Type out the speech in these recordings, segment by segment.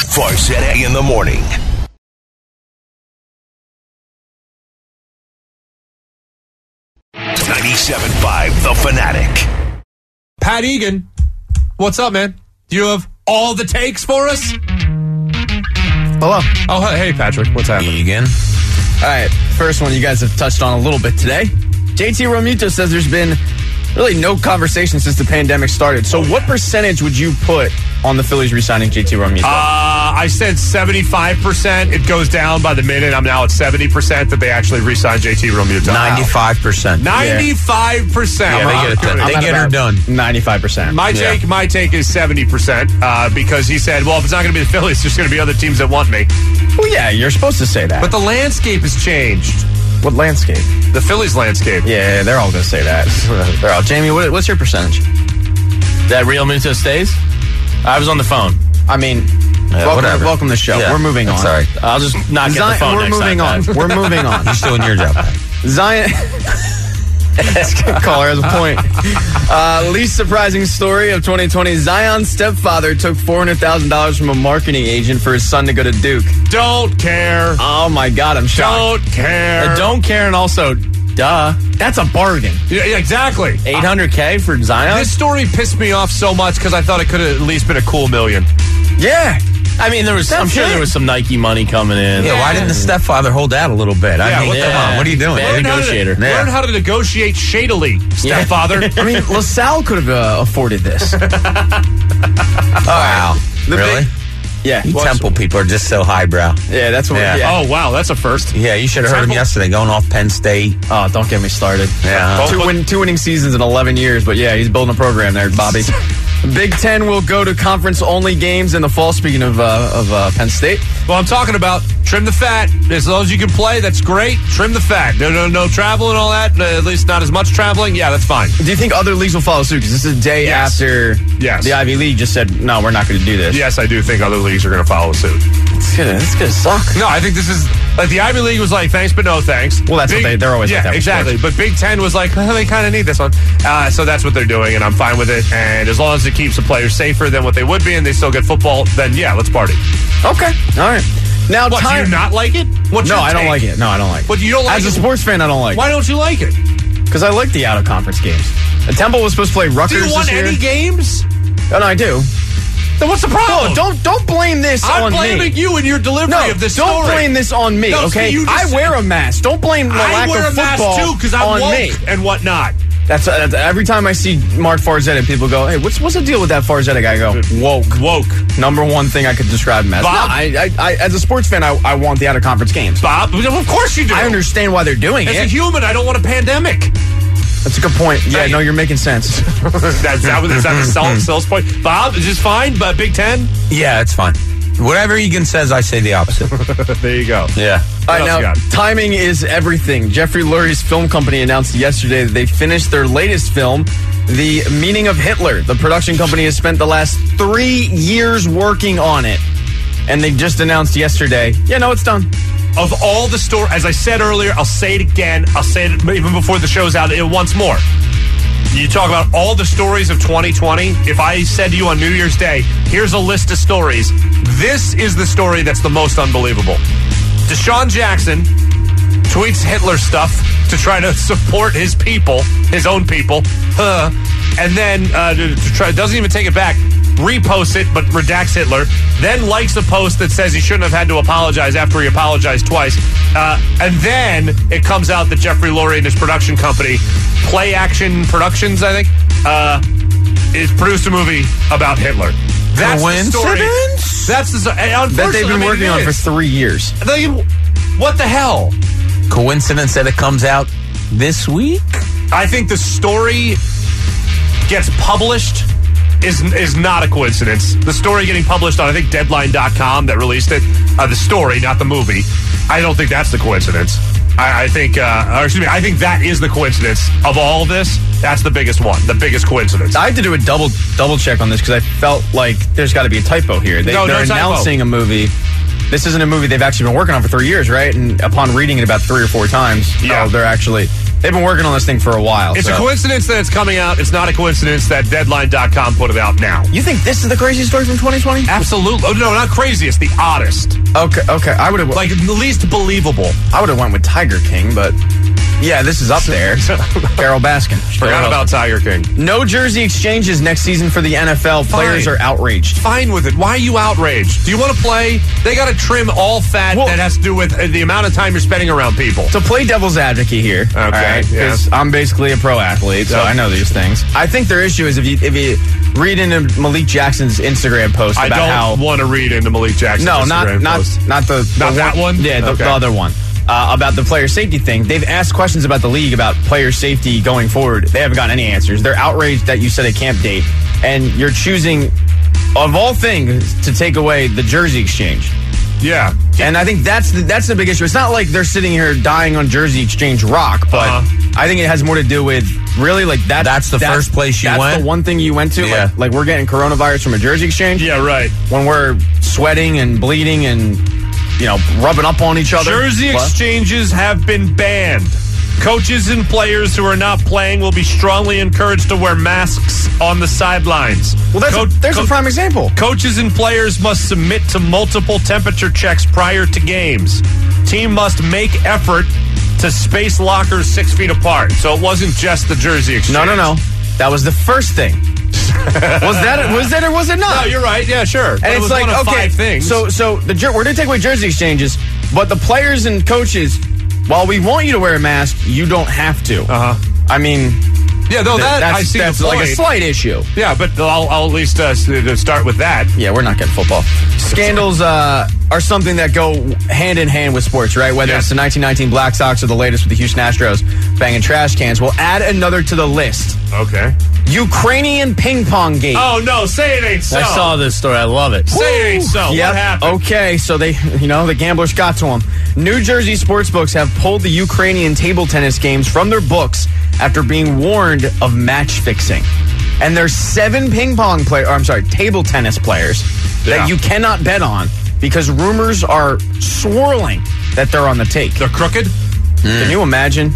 Farzetta in the morning. .97.5 The Fanatic. Pat Egan, what's up, man? Do you have all the takes for us? Hello. Oh, hey, Patrick. What's happening? Egan. All right, first one you guys have touched on a little bit today. JT Realmuto says there's been really no conversation since the pandemic started. So what percentage would you put on the Phillies re-signing JT Realmuto? I said 75%. It goes down by the minute. I'm now at 70% that they actually re-signed JT Realmuto. 95%. 95%. Yeah, they get her done. 95%. My take is 70% because he said, well, if it's not going to be the Phillies, there's going to be other teams that want me. Well, yeah, you're supposed to say that. But the landscape has changed. What landscape? The Phillies landscape. Yeah, they're all going to say that. They're all. Jamie, what's your percentage? That Realmuto stays? I was on the phone. I mean, welcome to the show. Yeah, We're moving on. Sorry. I'll just not get the phone We're next moving time, on. Pat. We're moving on. You're still in your job, Pat. Zion. Caller has a point. Least surprising story of 2020. Zion's stepfather took $400,000 from a marketing agent for his son to go to Duke. Don't care. Oh my God, I'm shocked. Don't care. I don't care, and also, duh. That's a bargain. Yeah, exactly. $800K for Zion? This story pissed me off so much because I thought it could have at least been a cool million. Yeah. I mean, I'm sure there was some Nike money coming in. Yeah, why didn't the stepfather hold out a little bit? Yeah, what the come hell? on, what are you doing? Bad negotiator. Learn how to negotiate shadily, stepfather. I mean, LaSalle could have afforded this. Wow. Really? Yeah. You Temple people are just so highbrow. Yeah, that's what. Yeah. Yeah. Oh, wow, that's a first. Yeah, you should have heard him yesterday going off Penn State. Oh, don't get me started. Yeah. Two winning seasons in 11 years, but yeah, he's building a program there, Bobby. Big Ten will go to conference-only games in the fall, speaking of Penn State. Well, I'm talking about trim the fat. As long as you can play, that's great. Trim the fat. No travel and all that, at least not as much traveling. Yeah, that's fine. Do you think other leagues will follow suit? Because this is a day after the Ivy League just said, no, we're not going to do this. Yes, I do think other leagues are going to follow suit. It's going to suck. No, I think this is, like, the Ivy League was like, thanks, but no thanks. Well, that's what they're always like that. Yeah, exactly. But Big Ten was like, well, they kind of need this one. So that's what they're doing, and I'm fine with it. And as long as it keeps the players safer than what they would be and they still get football, then yeah, let's party. Okay. All right. Now, what, do you not like it? No, I don't like it. No, I don't like it. But you don't like As it? a sports fan, I don't like it. Why don't you like it? Because I like the out-of-conference games. The Temple was supposed to play Rutgers Do you want this year. any games? Oh, no, I do. Then what's the problem? No, don't blame this on me. I'm blaming you and your delivery of this story. Don't blame this on me, No, okay? you I wear a mask. Don't blame the lack of football I wear a mask too because I'm on woke me. and whatnot. That's every time I see Mark Farzetta, people go, "Hey, what's the deal with that Farzetta guy?" I go, "Woke." Number one thing I could describe him as. Bob? No, I as a sports fan, I want the out of conference games. Bob, of course you do. I understand why they're doing it. As a human, I don't want a pandemic. That's a good point. Yeah, no, you're making sense. is that the sales point? Bob, is this fine? But Big Ten? Yeah, it's fine. Whatever Egan says, I say the opposite. There you go. Yeah. All right, now, timing is everything. Jeffrey Lurie's film company announced yesterday that they finished their latest film, The Meaning of Hitler. The production company has spent the last 3 years working on it. And they just announced yesterday, it's done. Of all the stories, as I said earlier, I'll say it again. I'll say it even before the show's out once more. You talk about all the stories of 2020. If I said to you on New Year's Day, here's a list of stories, this is the story that's the most unbelievable. Deshaun Jackson tweets Hitler stuff to try to support his people, his own people, and then doesn't even take it back, reposts it, but redacts Hitler, then likes a post that says he shouldn't have had to apologize after he apologized twice, and then it comes out that Jeffrey Lurie and his production company, Play Action Productions, I think, is produced a movie about Hitler. That's the story. That's the story. That they've been working on for 3 years. What the hell? Coincidence that it comes out this week? I think the story gets published is not a coincidence. The story getting published on, I think, Deadline.com that released it. The story, not the movie. I don't think that's the coincidence. I think that is the coincidence of all of this. That's the biggest one, the biggest coincidence. I had to do a double check on this because I felt like there's got to be a typo here. They're announcing a movie. This isn't a movie they've actually been working on for 3 years, right? And upon reading it about 3 or 4 times, they're actually... They've been working on this thing for a while. It's so. a coincidence that it's coming out. It's not a coincidence that Deadline.com put it out now. You think this is the craziest story from 2020? Absolutely. Oh, no, not crazy. It's the oddest. Okay. I would have Like, the least believable. I would have went with Tiger King, but yeah, this is up there. Carol Baskin. Forgot about Tiger King. No jersey exchanges next season for the NFL. Players are outraged. Fine with it. Why are you outraged? Do you want to play? They got to trim all fat that has to do with the amount of time you're spending around people. To play devil's advocate here, Okay, because I'm basically a pro athlete, so I know these things. I think their issue is if you read into Malik Jackson's Instagram post I about how don't want to read into Malik Jackson's Instagram post. not that one? Yeah, the other one. About the player safety thing. They've asked questions about the league about player safety going forward. They haven't gotten any answers. They're outraged that you set a camp date, and you're choosing, of all things, to take away the jersey exchange. Yeah. And I think that's the big issue. It's not like they're sitting here dying on jersey exchange rock, but I think it has more to do with really like that. That's the first place you went? That's the one thing you went to. Yeah. Like we're getting coronavirus from a jersey exchange. Yeah, right. When we're sweating and bleeding and rubbing up on each other. Jersey exchanges have been banned. Coaches and players who are not playing will be strongly encouraged to wear masks on the sidelines. Well, there's a prime example. Coaches and players must submit to multiple temperature checks prior to games. Team must make effort to space lockers 6 feet apart. So it wasn't just the jersey exchange. No. That was the first thing. Was that or was it not? No, you're right. Yeah, sure. And But it it's was like, one of okay, 5 things. so we're going to take away jersey exchanges, but the players and coaches, while we want you to wear a mask, you don't have to. I mean, yeah, no, I see that's the like point. a slight issue. Yeah, but I'll at least start with that. Yeah, we're not getting football. Scandals are something that go hand in hand with sports, right? Whether it's the 1919 Black Sox or the latest with the Houston Astros banging trash cans. We'll add another to the list. Okay. Ukrainian ping pong game. Oh, no, say it ain't so. I saw this story. I love it. Say it ain't so. Yep. What happened? Okay, so the gamblers got to them. New Jersey sportsbooks have pulled the Ukrainian table tennis games from their books after being warned of match fixing. And there's 7 table tennis players that you cannot bet on because rumors are swirling that they're on the take. They're crooked? Can you imagine?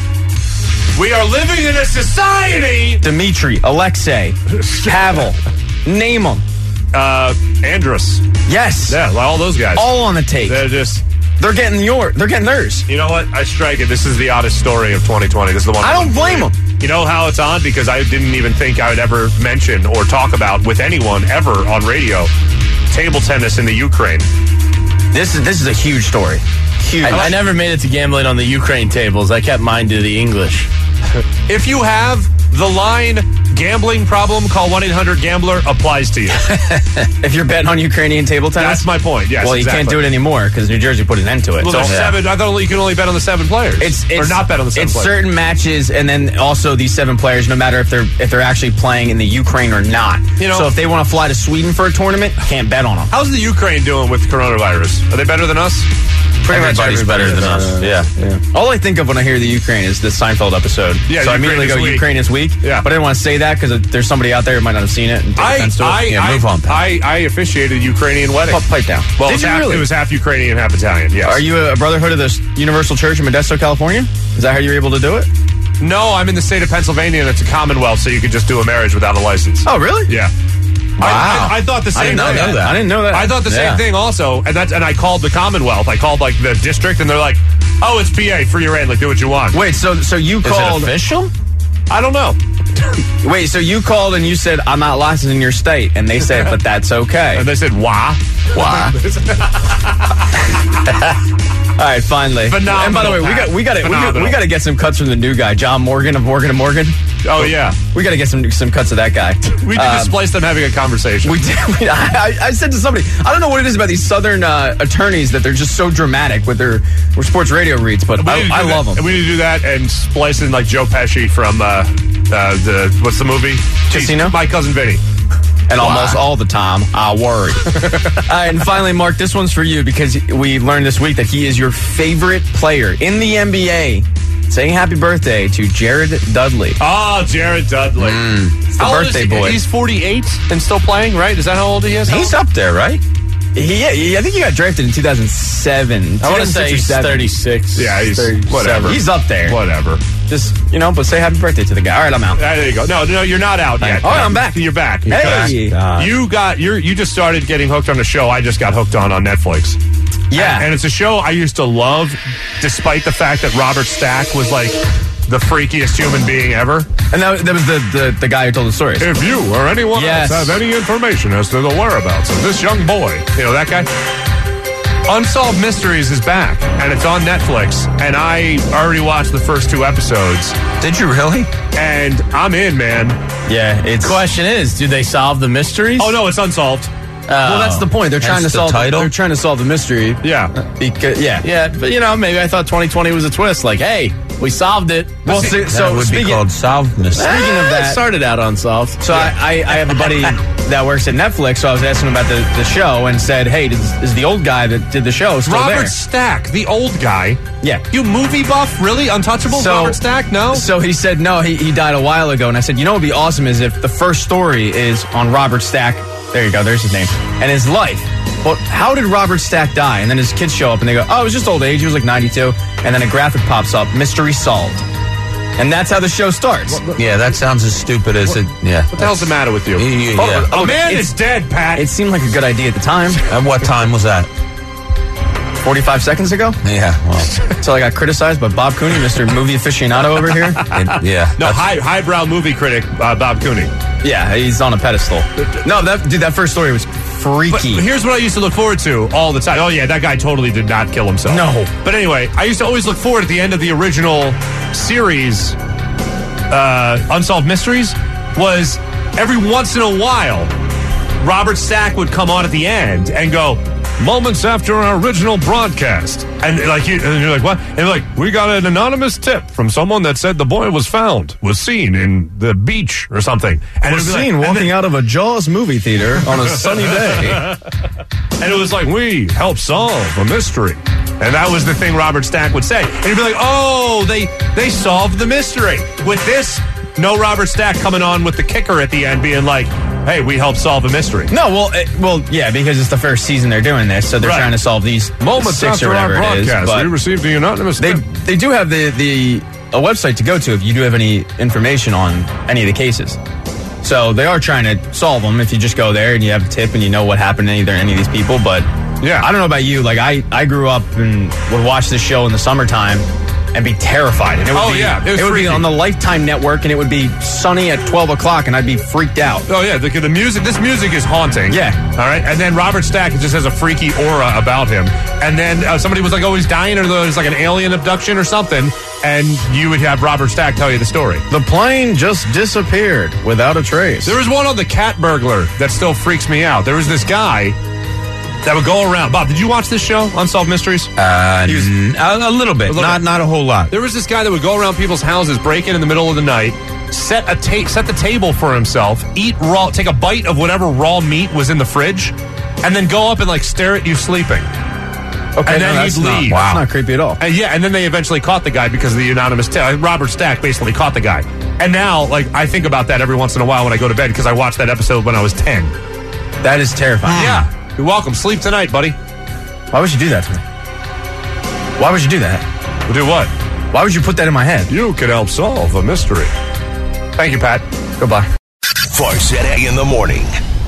We are living in a society. Dmitry, Alexei, Pavel, name them. Andrus. Yes. Yeah, all those guys. All on the take. They're getting theirs. You know what? I strike it. This is the oddest story of 2020. This is the one. I don't blame them. You know how it's on? Because I didn't even think I would ever mention or talk about with anyone ever on radio table tennis in the Ukraine. This is a huge story. Huge. I never made it to gambling on the Ukraine tables. I kept mine to the English. If you have the line gambling problem, call 1-800-GAMBLER applies to you. If you're betting on Ukrainian table tennis? That's my point, yes. Well, you can't do it anymore because New Jersey put an end to it. Well, there's 7. I thought you can only bet on the 7 players. Or not bet on the 7 players. It's certain matches, and then also these 7 players, no matter if they're actually playing in the Ukraine or not. So if they want to fly to Sweden for a tournament, can't bet on them. How's the Ukraine doing with coronavirus? Are they better than us? Everybody's better than us. Yeah. All I think of when I hear the Ukraine is the Seinfeld episode. Yeah, so I immediately go, Ukraine is weak. Yeah. But I didn't want to say that because there's somebody out there who might not have seen it and take offense to it. Move on, pal. I officiated a Ukrainian wedding. Pipe down. Well, Did you really? It was half Ukrainian, half Italian, yes. Are you a Brotherhood of the Universal Church in Modesto, California? Is that how you were able to do it? No, I'm in the state of Pennsylvania, and it's a Commonwealth, so you can just do a marriage without a license. Oh, really? Yeah. Wow. I thought the same thing. I didn't know that. I thought the same thing also, and I called the Commonwealth. I called like the district, and they're like, "Oh, it's PA for your end. Like, do what you want." Wait, so you called? Is it official? I don't know. Wait, so you called and you said, "I'm not licensed in your state," and they said, "But that's okay." And they said, "Why? Why?" All right, finally. Phenomenal, and by the way, we got to get some cuts from the new guy, John Morgan of Morgan & Morgan. Oh yeah, we got to get some cuts of that guy. We did displace them having a conversation. We did. I said to somebody, I don't know what it is about these Southern attorneys that they're just so dramatic with their sports radio reads, but I love them. And we need to do that and splice in like Joe Pesci from what's the movie? Casino? My Cousin Vinny. And almost all the time, I worry. And finally, Mark, this one's for you because we learned this week that he is your favorite player in the NBA. Saying happy birthday to Jared Dudley. Oh, Jared Dudley. It's the birthday boy. He's 48 and still playing, right? Is that how old he is? He's up there, right? I think he got drafted in 2007. I want to say he's 36. Yeah, he's 37. whatever. He's up there. Whatever. Just, but say happy birthday to the guy. All right, I'm out. There you go. No, you're not out yet. Oh, I'm back. You're back. Hey. You just started getting hooked on a show I just got hooked on Netflix. Yeah. And it's a show I used to love, despite the fact that Robert Stack was like the freakiest human being ever. And that was the guy who told the story. If you or anyone else have any information as to the whereabouts of this young boy, that guy. Unsolved Mysteries is back, and it's on Netflix, and I already watched the first 2 episodes. Did you really? And I'm in, man. Yeah, Question is, do they solve the mysteries? Oh, no, it's unsolved. Well, that's the point. They're trying to solve title? They're trying to solve the mystery. Yeah. Yeah, but maybe I thought 2020 was a twist. Like, hey, we solved it. Well, That would be called Solved Mystery. Speaking of that, it started out unsolved. So I have a buddy that works at Netflix, so I was asking him about the show and said, hey, is the old guy that did the show still Robert there? Stack, the old guy. Yeah. You movie buff? Really? Untouchable? Robert Stack? No? So he said, no, he died a while ago. And I said, what would be awesome is if the first story is on Robert Stack. There you go, there's his name. And his life. Well, how did Robert Stack die? And then his kids show up and they go, oh, it was just old age. He was like 92. And then a graphic pops up, mystery solved. And that's how the show starts. Yeah, that sounds as stupid as it. Yeah. What the hell's the matter with you? Yeah. A man is dead, Pat. It seemed like a good idea at the time. At what time was that? 45 seconds ago? Yeah, well. Until I got criticized by Bob Cooney, Mr. Movie Aficionado over here. Yeah. No, highbrow movie critic Bob Cooney. Yeah, he's on a pedestal. No, that first story was freaky. But here's what I used to look forward to all the time. Oh, yeah, that guy totally did not kill himself. No. But anyway, I used to always look forward at the end of the original series, Unsolved Mysteries, was every once in a while, Robert Stack would come on at the end and go, moments after our original broadcast. And you're like, what? And they're like, we got an anonymous tip from someone that said the boy was seen in the beach or something. And was seen walking out of a Jaws movie theater on a sunny day. And it was like, we helped solve a mystery. And that was the thing Robert Stack would say. And he'd be like, oh, they solved the mystery. With this, no Robert Stack coming on with the kicker at the end being like, hey, we helped solve a mystery. No, well, yeah, because it's the first season they're doing this, so they're trying to solve these moments 6 after or whatever our broadcast. it is. But we received the anonymous tip. They do have a website to go to if you do have any information on any of the cases. So they are trying to solve them if you just go there and you have a tip and you know what happened to any of these people. But yeah, I don't know about you. Like I grew up and would watch this show in the summertime and be terrified. And it would be on the Lifetime network, and it would be sunny at 12 o'clock, and I'd be freaked out. Oh, yeah, the music, this music is haunting. Yeah. All right, and then Robert Stack just has a freaky aura about him. And then somebody was like, oh, he's dying, or there's like an alien abduction or something, and you would have Robert Stack tell you the story. The plane just disappeared without a trace. There was one on the cat burglar that still freaks me out. There was this guy that would go around. Bob, did you watch this show, Unsolved Mysteries? A little bit. Not a whole lot. There was this guy that would go around people's houses, break in the middle of the night, set the table for himself, take a bite of whatever raw meat was in the fridge, and then go up and like stare at you sleeping. Okay, and then he'd leave. That's not creepy at all. And then they eventually caught the guy because of the anonymous tip. Robert Stack basically caught the guy. And now, I think about that every once in a while when I go to bed because I watched that episode when I was 10. That is terrifying. Yeah. You're welcome. Sleep tonight, buddy. Why would you do that to me? Why would you do that? Do what? Why would you put that in my head? You could help solve a mystery. Thank you, Pat. Goodbye. Farsetto in the morning.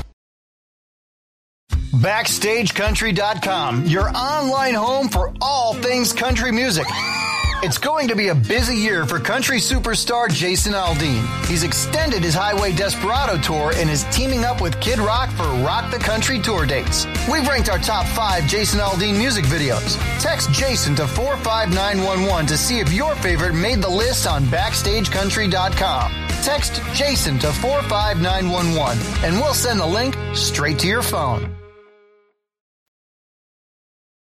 BackstageCountry.com, your online home for all things country music. It's going to be a busy year for country superstar Jason Aldean. He's extended his Highway Desperado tour and is teaming up with Kid Rock for Rock the Country tour dates. We've ranked our top 5 Jason Aldean music videos. Text Jason to 45911 to see if your favorite made the list on BackstageCountry.com. Text Jason to 45911 and we'll send the link straight to your phone.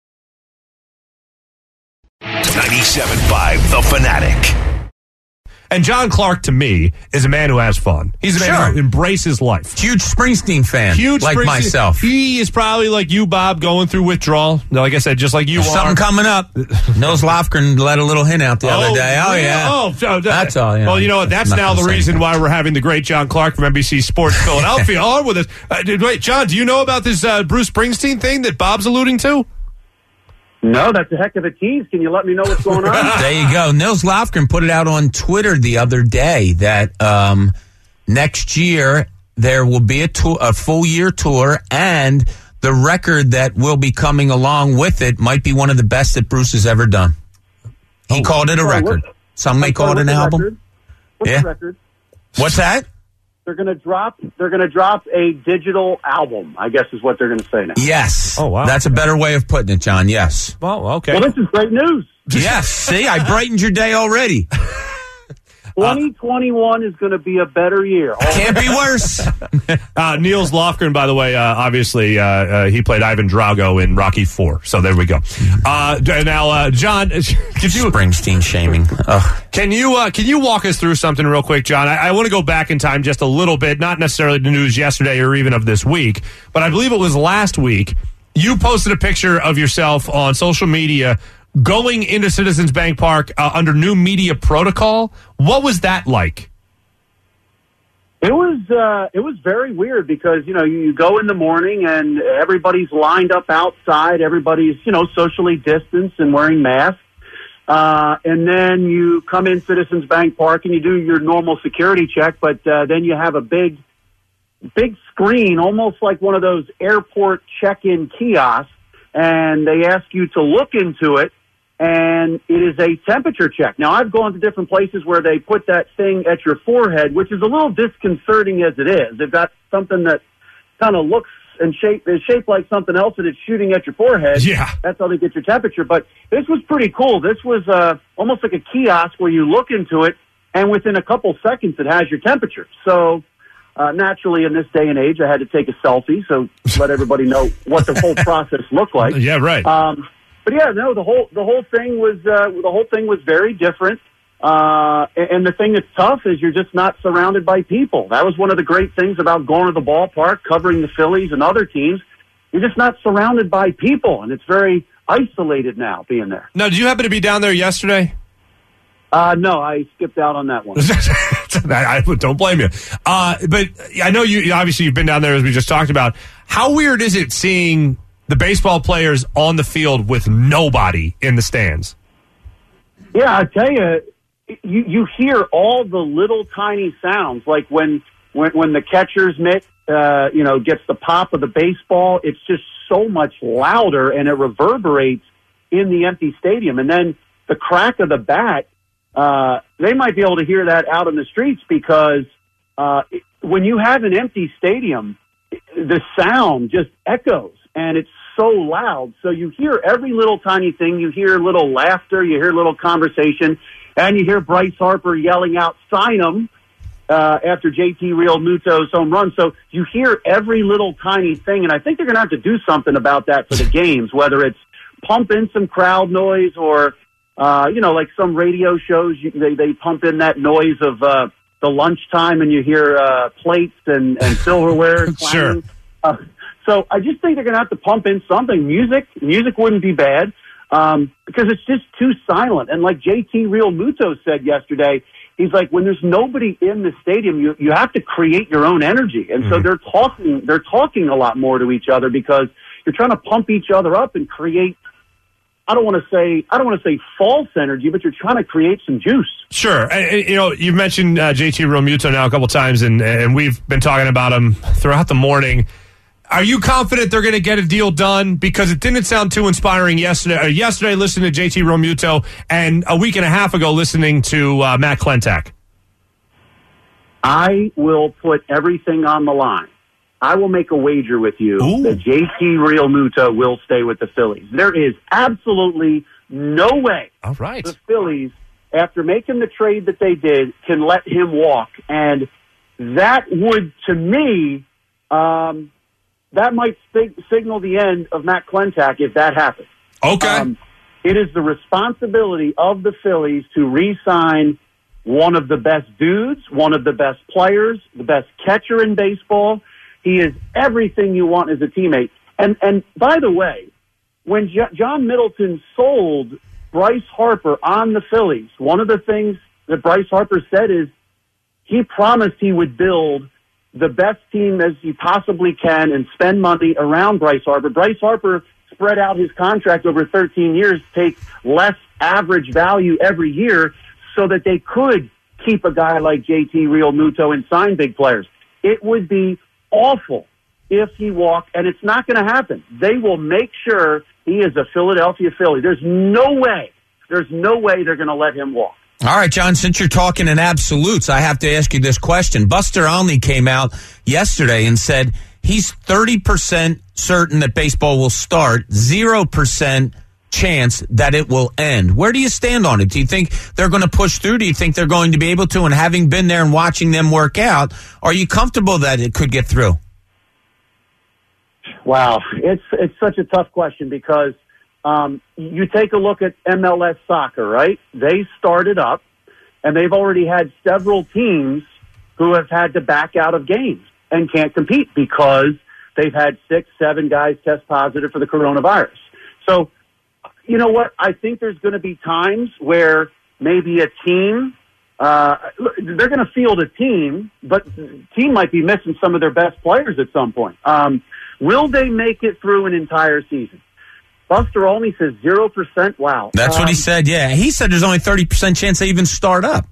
97.5 The Fanatic. And John Clark, to me, is a man who has fun. He's a man who embraces life. Huge Springsteen fan, like myself. He is probably like you, Bob, going through withdrawal. Like I said, just like you are. Something coming up. Nils Lofgren let a little hint out the other day. Oh, yeah. That's all. Well, you know what? That's now the reason why we're having the great John Clark from NBC Sports Philadelphia on with us. Wait, John, do you know about this Bruce Springsteen thing that Bob's alluding to? No, that's a heck of a tease. Can you let me know what's going on? There you go. Nils Lofgren put it out on Twitter the other day that next year there will be a full year tour, and the record that will be coming along with it might be one of the best that Bruce has ever done. He called it a record. Some may call it an album. What's the record? What's that? They're going to drop a digital album, I guess is what they're going to say now. Yes. Oh, wow. That's a better way of putting it, John. Yes. Well, okay. Well, this is great news. Yes. See, I brightened your day already. 2021 is going to be a better year. Can't be worse. Nils Lofgren, by the way, obviously he played Ivan Drago in Rocky IV. So there we go. Now, John, Springsteen shaming. Can you walk us through something real quick, John? I want to go back in time just a little bit, not necessarily the news yesterday or even of this week, but I believe it was last week. You posted a picture of yourself on social media going into Citizens Bank Park under new media protocol. What was that like? It was very weird because, you go in the morning and everybody's lined up outside. Everybody's, socially distanced and wearing masks. And then you come in Citizens Bank Park and you do your normal security check, but then you have a big screen, almost like one of those airport check-in kiosks, and they ask you to look into it. And it is a temperature check. Now, I've gone to different places where they put that thing at your forehead, which is a little disconcerting as it is. They've got something that kind of looks and is shaped like something else, and it's shooting at your forehead. Yeah. That's how they get your temperature. But this was pretty cool. This was almost like a kiosk where you look into it, and within a couple seconds, it has your temperature. So naturally, in this day and age, I had to take a selfie, so let everybody know what the whole process looked like. Yeah, right. But yeah, no, the whole thing was very different. And the thing that's tough is you're just not surrounded by people. That was one of the great things about going to the ballpark, covering the Phillies and other teams. You're just not surrounded by people, and it's very isolated now being there. Now, did you happen to be down there yesterday? No, I skipped out on that one. I don't blame you. But I know you obviously you've been down there as we just talked about. How weird is it seeing the baseball players on the field with nobody in the stands? Yeah, I tell you, you hear all the little tiny sounds, like when the catcher's mitt, gets the pop of the baseball. It's just so much louder, and it reverberates in the empty stadium. And then the crack of the bat, they might be able to hear that out in the streets because when you have an empty stadium, the sound just echoes. And it's so loud. So you hear every little tiny thing. You hear little laughter. You hear little conversation. And you hear Bryce Harper yelling out, "Sign him," after JT Realmuto's home run. So you hear every little tiny thing. And I think they're going to have to do something about that for the games, whether it's pump in some crowd noise or, like some radio shows, they pump in that noise of the lunchtime and you hear plates and silverware. Sure. So I just think they're going to have to pump in something. Music wouldn't be bad because it's just too silent. And like JT Realmuto said yesterday, he's like, when there's nobody in the stadium, you have to create your own energy. And so they're talking a lot more to each other because you're trying to pump each other up and create. I don't want to say false energy, but you're trying to create some juice. Sure. And, you've mentioned JT Realmuto now a couple times, and we've been talking about him throughout the morning. Are you confident they're going to get a deal done? Because it didn't sound too inspiring yesterday listening to JT Realmuto and a week and a half ago listening to Matt Klentak. I will put everything on the line. I will make a wager with you that JT Realmuto will stay with the Phillies. There is absolutely no way the Phillies, after making the trade that they did, can let him walk. And that would, to me, that might signal the end of Matt Klentak if that happens. Okay. It is the responsibility of the Phillies to re-sign one of the best dudes, one of the best players, the best catcher in baseball. He is everything you want as a teammate. And by the way, when John Middleton sold Bryce Harper on the Phillies, one of the things that Bryce Harper said is he promised he would build the best team as he possibly can and spend money around Bryce Harper. Bryce Harper spread out his contract over 13 years, take less average value every year so that they could keep a guy like JT Realmuto and sign big players. It would be awful if he walked, and it's not going to happen. They will make sure he is a Philadelphia Philly. There's no way they're going to let him walk. All right, John, since you're talking in absolutes, I have to ask you this question. Buster Olney came out yesterday and said he's 30% certain that baseball will start, 0% chance that it will end. Where do you stand on it? Do you think they're going to push through? Do you think they're going to be able to? And having been there and watching them work out, are you comfortable that it could get through? Wow, it's such a tough question because you take a look at MLS soccer, right? They started up, and they've already had several teams who have had to back out of games and can't compete because they've had 6-7 guys test positive for the coronavirus. So, you know what? I think there's going to be times where maybe a team, they're going to field a team, but the team might be missing some of their best players at some point. Will they make it through an entire season? Buster Olney says 0%. Wow. That's what he said, yeah. He said there's only 30% chance they even start up.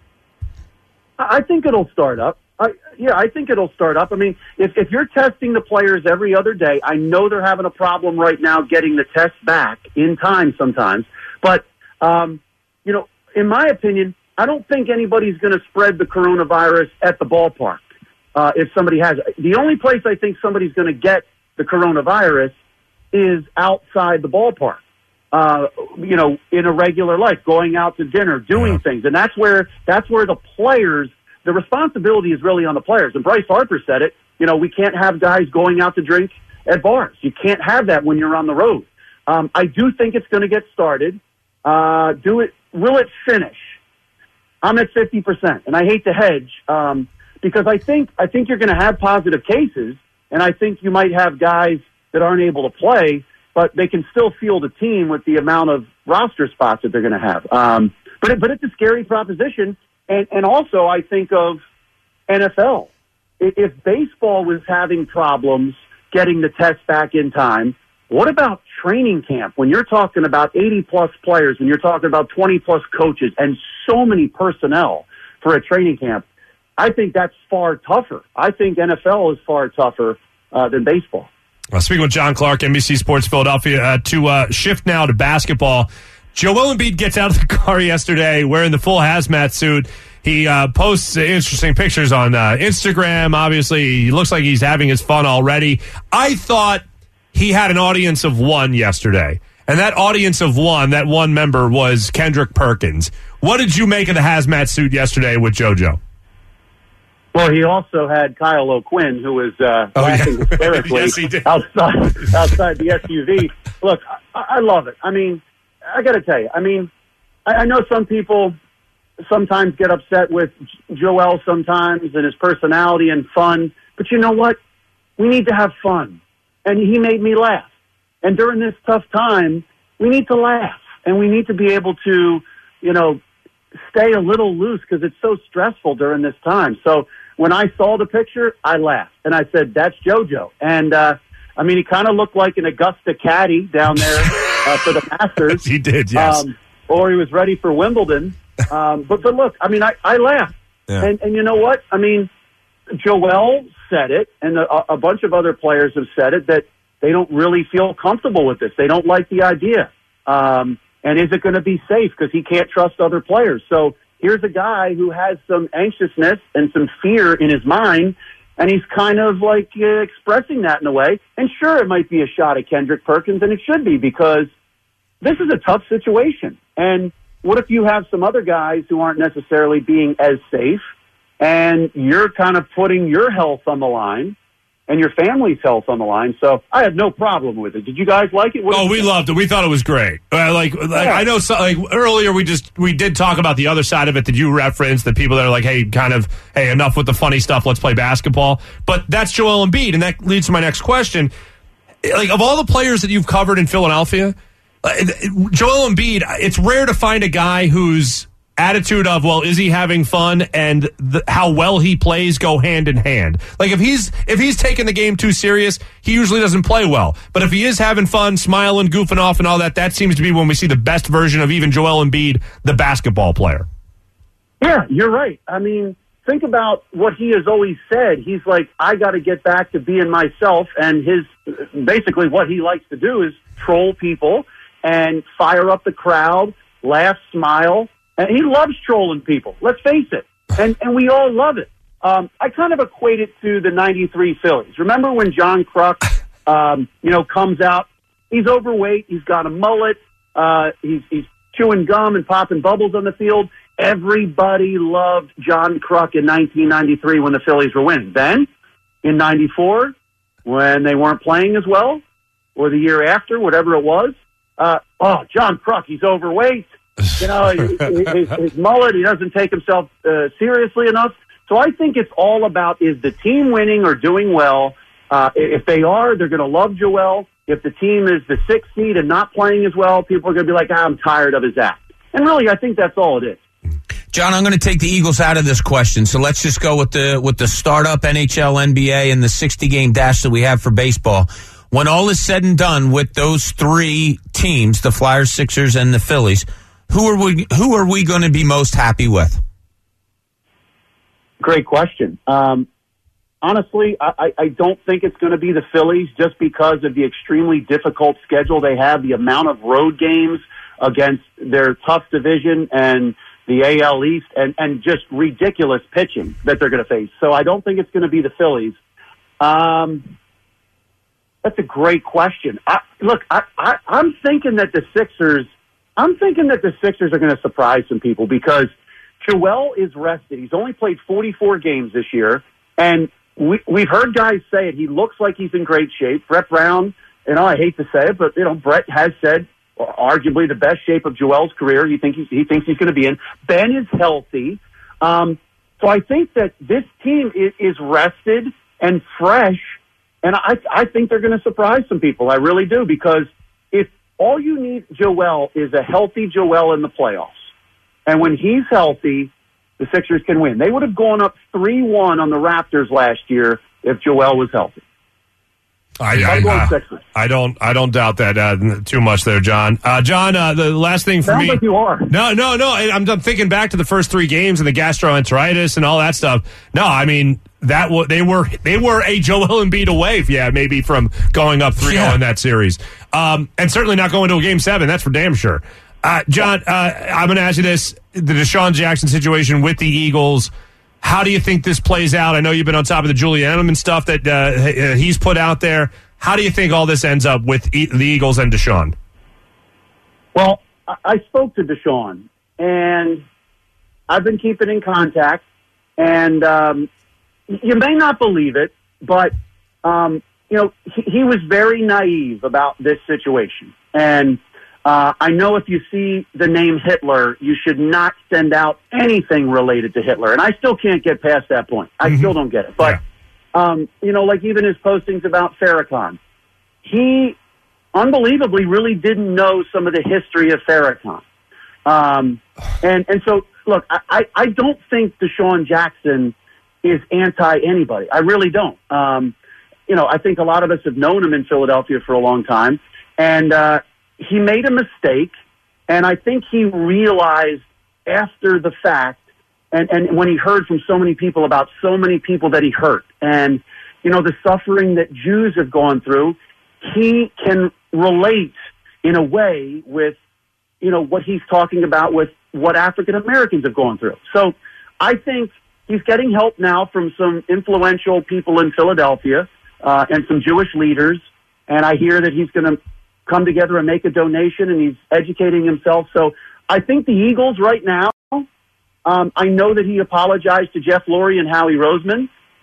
I think it'll start up. I think it'll start up. I mean, if you're testing the players every other day, I know they're having a problem right now getting the test back in time sometimes. But, in my opinion, I don't think anybody's going to spread the coronavirus at the ballpark if somebody has it. The only place I think somebody's going to get the coronavirus is outside the ballpark, in a regular life, going out to dinner, doing things. And that's where the players, the responsibility is really on the players. And Bryce Harper said it, we can't have guys going out to drink at bars. You can't have that when you're on the road. I do think it's going to get started. Will it finish? I'm at 50%, and I hate to hedge because I think you're going to have positive cases, and I think you might have guys that aren't able to play, but they can still field a team with the amount of roster spots that they're going to have. But it's a scary proposition, and also I think of NFL. If baseball was having problems getting the test back in time, what about training camp? When you're talking about 80-plus players and you're talking about 20-plus coaches and so many personnel for a training camp, I think that's far tougher. I think NFL is far tougher than baseball. Well, speaking with John Clark, NBC Sports Philadelphia, to shift now to basketball. Joel Embiid gets out of the car yesterday wearing the full hazmat suit. He posts interesting pictures on Instagram. Obviously, he looks like he's having his fun already. I thought he had an audience of one yesterday, and that audience of one, that one member, was Kendrick Perkins. What did you make of the hazmat suit yesterday with JoJo? Well, he also had Kyle O'Quinn, who was laughing hysterically yes, he did. outside the SUV. Look, I love it. I mean, I got to tell you, I know some people sometimes get upset with Joel sometimes and his personality and fun, but you know what? We need to have fun. And he made me laugh. And during this tough time, we need to laugh. And we need to be able to, stay a little loose because it's so stressful during this time. So when I saw the picture, I laughed. And I said, that's JoJo. And, he kind of looked like an Augusta caddy down there for the Masters. He did, yes. Or he was ready for Wimbledon. But look, I laughed. Yeah. And you know what? Joel said it, and a bunch of other players have said it, that they don't really feel comfortable with this. They don't like the idea. And is it going to be safe? Because he can't trust other players. So here's a guy who has some anxiousness and some fear in his mind, and he's kind of like expressing that in a way. And sure, it might be a shot at Kendrick Perkins, and it should be, because this is a tough situation. And what if you have some other guys who aren't necessarily being as safe, and you're kind of putting your health on the line, and your family's health on the line. So I had no problem with it. Did you guys like it? We loved it. We thought it was great. I know. Earlier we did talk about the other side of it that you referenced. The people that are like, hey, enough with the funny stuff. Let's play basketball. But that's Joel Embiid, and that leads to my next question. Like, of all the players that you've covered in Philadelphia, Joel Embiid, it's rare to find a guy whose attitude of, well, is he having fun, and how well he plays go hand in hand. Like, if he's taking the game too serious, he usually doesn't play well. But if he is having fun, smiling, goofing off and all that, that seems to be when we see the best version of even Joel Embiid, the basketball player. Yeah, you're right. I mean, think about what he has always said. He's like, I got to get back to being myself, and basically what he likes to do is troll people and fire up the crowd, laugh, smile. And he loves trolling people. Let's face it. And we all love it. I kind of equate it to the 93 Phillies. Remember when John Kruk, comes out? He's overweight. He's got a mullet. He's chewing gum and popping bubbles on the field. Everybody loved John Kruk in 1993 when the Phillies were winning. Then, in 94, when they weren't playing as well, or the year after, whatever it was, John Kruk, he's overweight. His mullet, he doesn't take himself seriously enough. So I think it's all about, is the team winning or doing well? If they are, they're going to love Joel. If the team is the 6th seed and not playing as well, people are going to be like, I'm tired of his act. And really, I think that's all it is. John, I'm going to take the Eagles out of this question. So let's just go with the startup NHL, NBA, and the 60-game dash that we have for baseball. When all is said and done with those 3 teams, the Flyers, Sixers, and the Phillies, who are we going to be most happy with? Great question. Honestly, I don't think it's going to be the Phillies, just because of the extremely difficult schedule they have, the amount of road games against their tough division and the AL East, and just ridiculous pitching that they're going to face. So I don't think it's going to be the Phillies. That's a great question. I'm thinking that the Sixers are going to surprise some people, because Joel is rested. He's only played 44 games this year, and we've heard guys say it. He looks like he's in great shape. Brett Brown, I hate to say it, but Brett has said arguably the best shape of Joel's career. He thinks he's going to be in. Ben is healthy, so I think that this team is rested and fresh, and I think they're going to surprise some people. I really do, because if all you need, Joel, is a healthy Joel in the playoffs. And when he's healthy, the Sixers can win. They would have gone up 3-1 on the Raptors last year if Joel was healthy. I don't doubt that too much there, John. John, the last thing for me. Sounds like you are. No. I'm thinking back to the first 3 games and the gastroenteritis and all that stuff. No, I mean, they were a Joel Embiid away, maybe from going up 3-0 in that series, and certainly not going to a Game 7. That's for damn sure. John, I'm going to ask you this: the Deshaun Jackson situation with the Eagles. How do you think this plays out? I know you've been on top of the Julian Edelman stuff that he's put out there. How do you think all this ends up with the Eagles and Deshaun? Well, I spoke to Deshaun, and I've been keeping in contact. And you may not believe it, but he was very naive about this situation. And I know if you see the name Hitler, you should not send out anything related to Hitler. And I still can't get past that point. I still don't get it. But, like even his postings about Farrakhan, he unbelievably really didn't know some of the history of Farrakhan. And so, look, I don't think Deshaun Jackson is anti-anybody. I really don't. I think a lot of us have known him in Philadelphia for a long time. And he made a mistake, and I think he realized after the fact, and when he heard from so many people about so many people that he hurt, and, the suffering that Jews have gone through, he can relate in a way with, what he's talking about with what African Americans have gone through. So I think he's getting help now from some influential people in Philadelphia and some Jewish leaders, and I hear that he's going to come together and make a donation, and he's educating himself. So I think the Eagles right now, I know that he apologized to Jeff Lurie and Howie Roseman,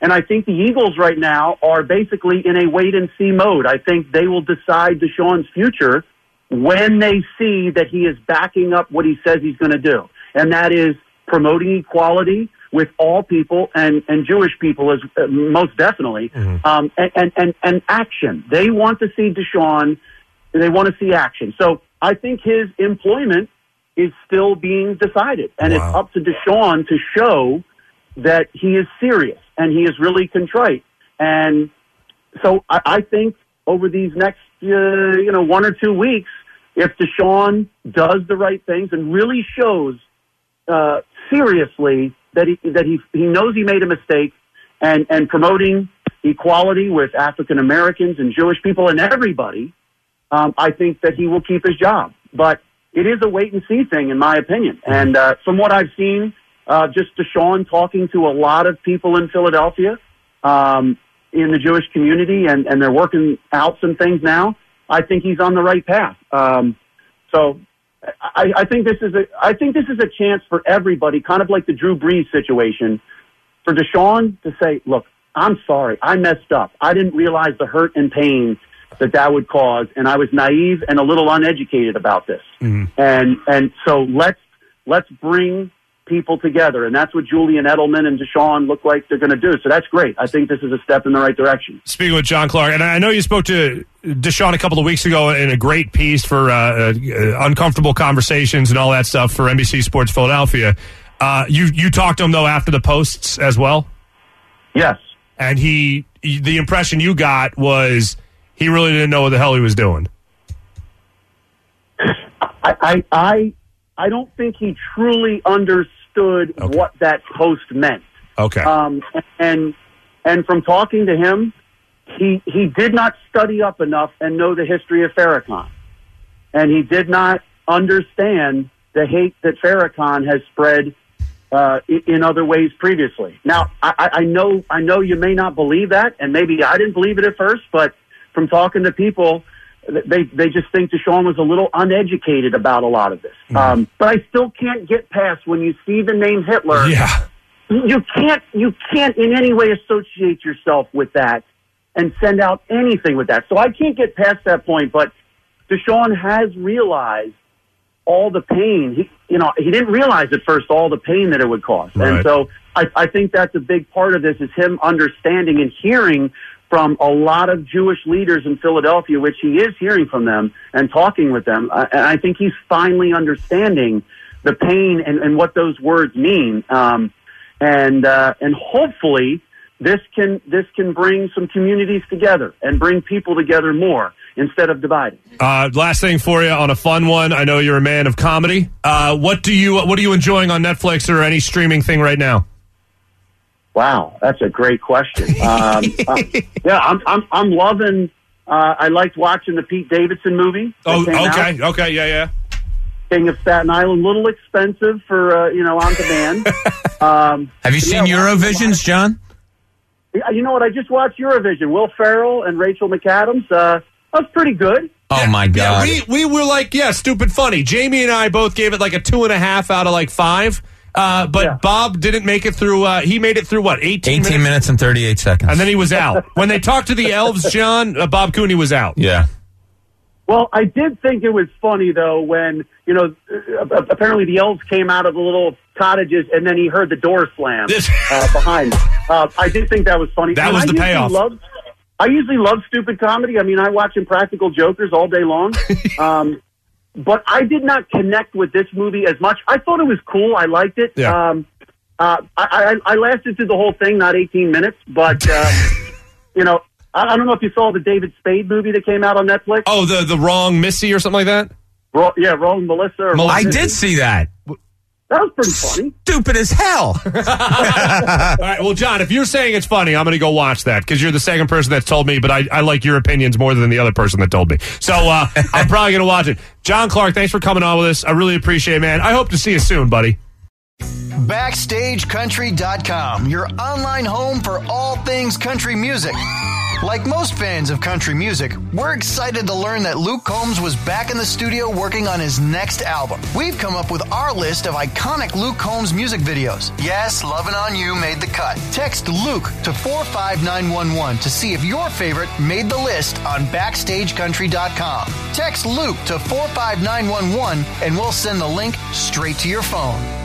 And I think the Eagles right now are basically in a wait-and-see mode. I think they will decide Deshaun's future when they see that he is backing up what he says he's going to do. And that is promoting equality with all people and Jewish people as most definitely, and action. They want to see Deshaun. They want to see action. So I think his employment is still being decided. And it's up to Deshaun to show that he is serious and he is really contrite. And so I think over these next, 1 or 2 weeks, if Deshaun does the right things and really shows seriously that he knows he made a mistake and promoting equality with African Americans and Jewish people and everybody, I think that he will keep his job. But it is a wait-and-see thing, in my opinion. And from what I've seen, just Deshaun talking to a lot of people in Philadelphia in the Jewish community, and they're working out some things now, I think he's on the right path. So I think this is a chance for everybody, kind of like the Drew Brees situation, for Deshaun to say, look, I'm sorry, I messed up. I didn't realize the hurt and pain that would cause, and I was naive and a little uneducated about this. And so let's bring people together, and that's what Julian Edelman and Deshaun look like they're going to do. So that's great. I think this is a step in the right direction. Speaking with John Clark, and I know you spoke to Deshaun a couple of weeks ago in a great piece for Uncomfortable Conversations and all that stuff for NBC Sports Philadelphia. You talked to him, though, after the posts as well? Yes. And the impression you got was he really didn't know what the hell he was doing. I don't think he truly understood what that post meant. Okay. And from talking to him, he did not study up enough and know the history of Farrakhan. And he did not understand the hate that Farrakhan has spread in other ways previously. Now, I know you may not believe that, and maybe I didn't believe it at first, but from talking to people, they just think Deshaun was a little uneducated about a lot of this. But I still can't get past when you see the name Hitler. Yeah. You can't in any way associate yourself with that and send out anything with that. So I can't get past that point. But Deshaun has realized all the pain. He didn't realize at first all the pain that it would cause. Right. And so I think that's a big part of this is him understanding and hearing from a lot of Jewish leaders in Philadelphia, which he is hearing from them and talking with them. And I think he's finally understanding the pain and what those words mean. And hopefully this can bring some communities together and bring people together more instead of dividing. Last thing for you on a fun one. I know you're a man of comedy. What are you enjoying on Netflix or any streaming thing right now? Wow, that's a great question. Yeah, I'm loving. I liked watching the Pete Davidson movie. Okay, yeah. King of Staten Island, a little expensive for on demand. Have you seen Eurovisions, John? You know what? I just watched Eurovision. Will Ferrell and Rachel McAdams. That was pretty good. Oh my God! Yeah, we were like, stupid funny. Jamie and I both gave it like a 2.5 out of like 5. But Bob didn't make it through. He made it through, 18 minutes and 38 seconds. And then he was out. When they talked to the elves, John, Bob Cooney was out. Yeah. Well, I did think it was funny, though, when, apparently the elves came out of the little cottages and then he heard the door slam behind him. I did think that was funny. That was the payoff. I usually love stupid comedy. I mean, I watch Impractical Jokers all day long. But I did not connect with this movie as much. I thought it was cool. I liked it. Yeah. I lasted through the whole thing, not 18 minutes. But, I don't know if you saw the David Spade movie that came out on Netflix. Oh, the Wrong Missy or something like that? Wrong Melissa. I did see that. That was pretty funny. Stupid as hell. All right, well, John, if you're saying it's funny, I'm going to go watch that because you're the second person that's told me, but I like your opinions more than the other person that told me. So I'm probably going to watch it. John Clark, thanks for coming on with us. I really appreciate it, man. I hope to see you soon, buddy. BackstageCountry.com, your online home for all things country music. Like most fans of country music, we're excited to learn that Luke Combs was back in the studio working on his next album. We've come up with our list of iconic Luke Combs music videos. Yes, Lovin' On You made the cut. Text Luke to 45911 to see if your favorite made the list on BackstageCountry.com. Text Luke to 45911 and we'll send the link straight to your phone.